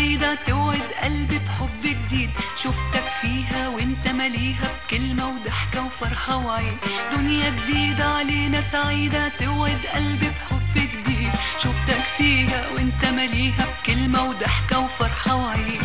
سعيدة توعد قلبي بحب جديد، شفتك فيها وانت مليها بكلمة وضحكة وفرحة وعيد. دنيا جديدة علينا سعيدة توعد قلبي بحب جديد، شفتك فيها وانت مليها بكلمة وضحكة وفرحة وعيد.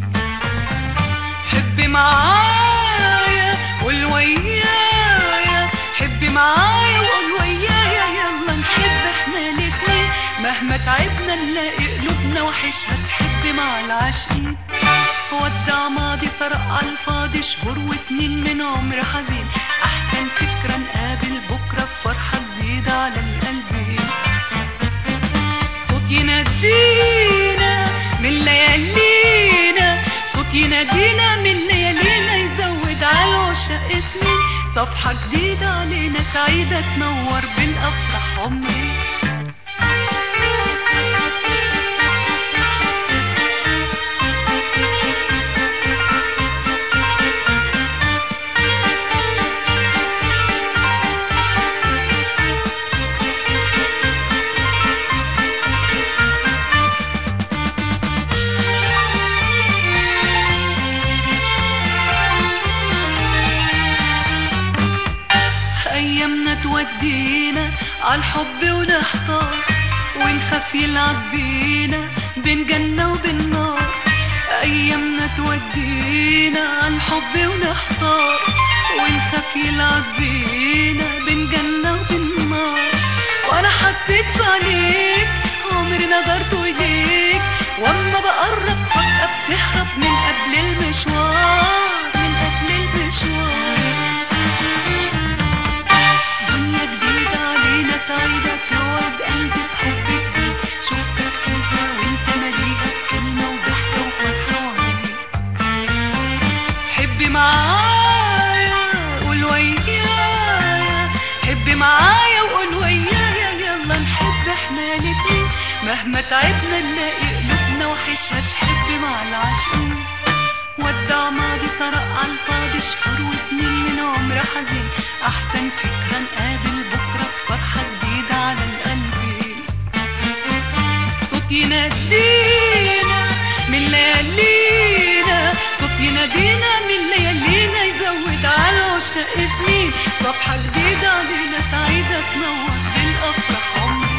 حبي معايا قول ويايا، حبي معايا وقول ويايا، يلا نحب احنا الاتنين مهما تعبنا نلاقي قلوبنا وحشها تحب مع العاشقين. ودع ماضي فرق على الفاضي شهور وسنين من عمر حزين، احسن فكرة نقابل بكرة بفرحة جديدة على القلبين. صوت ينادينا من ليالينا، صوت ينادينا من ليالينا يزود على العشاق سنين. صفحة جديدة علينا سعيدة تنور بالأفراح عمري. أيامنا تودينا عالحب ونحتار، ونخاف يلعب بينا بين جنة وبين نار. أيامنا تودينا عالحب ونحتار، ونخاف يلعب بينا بين جنة وبين نار. وأنا حسيت في عينيك عمري نظرت إليك، وأما بقرب فجأة بتهرب من قبل المشوار، من قبل المشوار. سعيدة توعد قلبي بحب جديد، شفتك فيها وانت مليها بكلمة وضحكة وفرحة وعيد. حبي معايا قول ويايا، حبي معايا وقول ويايا، يلا نحب احنا الاتنين مهما تعبنا نلاقي قلوبنا وحشها تحب مع العاشقين. ودع ماضي سرق عالفاضي شهور وسنين من عمر حزين، احسن فكرة نقابل بكرة بفرحة جديدة على القلبين. صوت ينادينا من ليالينا، صوت ينادينا من ليالينا يزود على العشاق سنين. صفحة جديدة علينا سعيدة تنور بالأفراح عمري.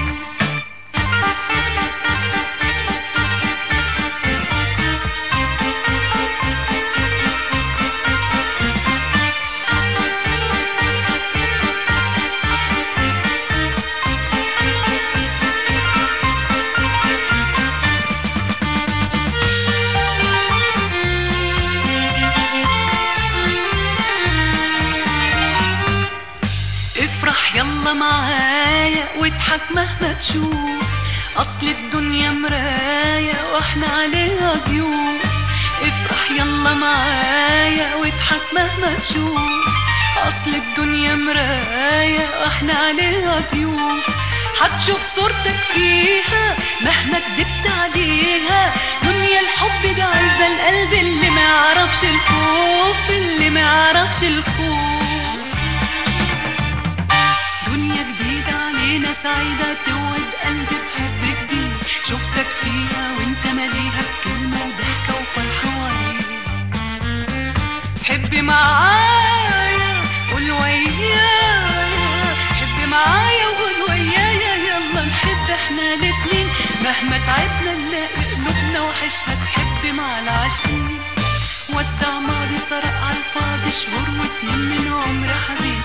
افرح يلا معايا واضحك مهما تشوف، اصل الدنيا مراية واحنا عليها ضيوف. افرح يلا معايا واضحك مهما تشوف، اصل الدنيا مراية واحنا عليها ضيوف. هتشوف صورتك فيها مهما كدبت عليها، دنيا الحب ده عايزة القلب اللي ما يعرفش الخوف، اللي ما يعرفش الخوف. سعيدة توعد قلبي بحب جديد، شفتك فيها وانت مليها بكلمة وضحكة وفرحة وعيد. حبي معايا قول ويايا، حبي معايا وقول ويايا، يلا نحب احنا الاتنين مهما تعبنا نلاقي قلوبنا وحشها تحب مع العاشقين. ودع ماضي سرق عالفاضي شهور وسنين من عمر حزين،